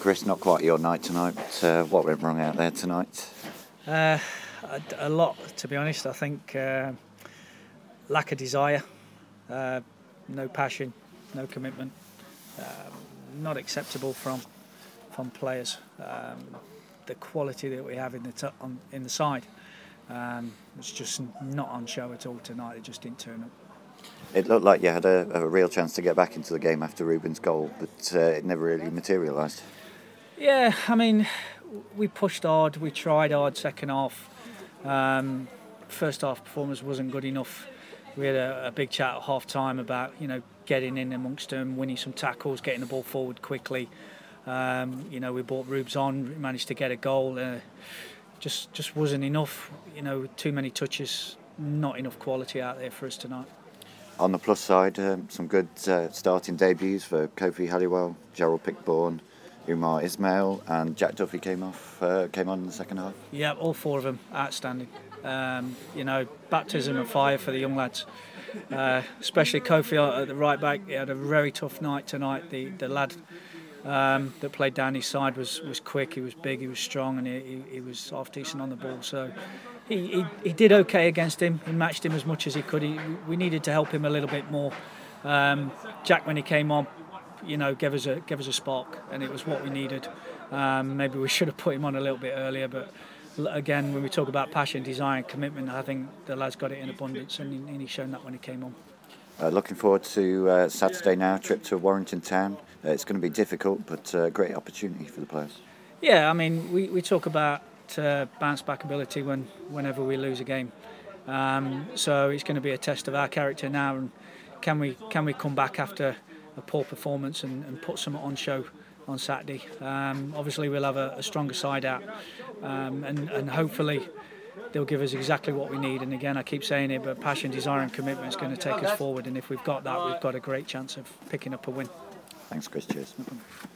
Chris, not quite your night tonight. What went wrong out there tonight? A lot, to be honest. I think lack of desire, no passion, no commitment, not acceptable from players. The quality that we have in the side was just not on show at all tonight. It just didn't turn up. It looked like you had a real chance to get back into the game after Ruben's goal, but it never really materialised. Yeah, I mean, we pushed hard, we tried hard second half. First half performance wasn't good enough. We had a big chat at half time about getting in amongst them, winning some tackles, getting the ball forward quickly. We brought Rubes on, managed to get a goal. Just wasn't enough. Too many touches, not enough quality out there for us tonight. On the plus side, some good starting debuts for Kofi Halliwell, Gerald Pickborn, Umar Ismail, and Jack Duffy came on in the second half. Yeah, all four of them outstanding. Baptism of fire for the young lads, especially Kofi at the right back. He had a very tough night tonight. The lad that played down his side was quick, he was big, he was strong, and he was half decent on the ball. So he did okay against him. He matched him as much as he could. We needed to help him a little bit more. Jack, when he came on, gave us a spark, and it was what we needed. Maybe we should have put him on a little bit earlier, but again, when we talk about passion, desire and commitment, I think the lad's got it in abundance, and he's shown that when he came on. Looking forward to Saturday now, trip to Warrington Town. It's going to be difficult, but a great opportunity for the players. Yeah, I mean, we talk about bounce back ability whenever we lose a game. So it's going to be a test of our character now, and can we come back after a poor performance and put something on show on Saturday. Obviously we'll have a stronger side out, and hopefully they'll give us exactly what we need. And again, I keep saying it, but passion, desire and commitment is going to take us forward, and if we've got that, we've got a great chance of picking up a win. Thanks, Chris. Cheers.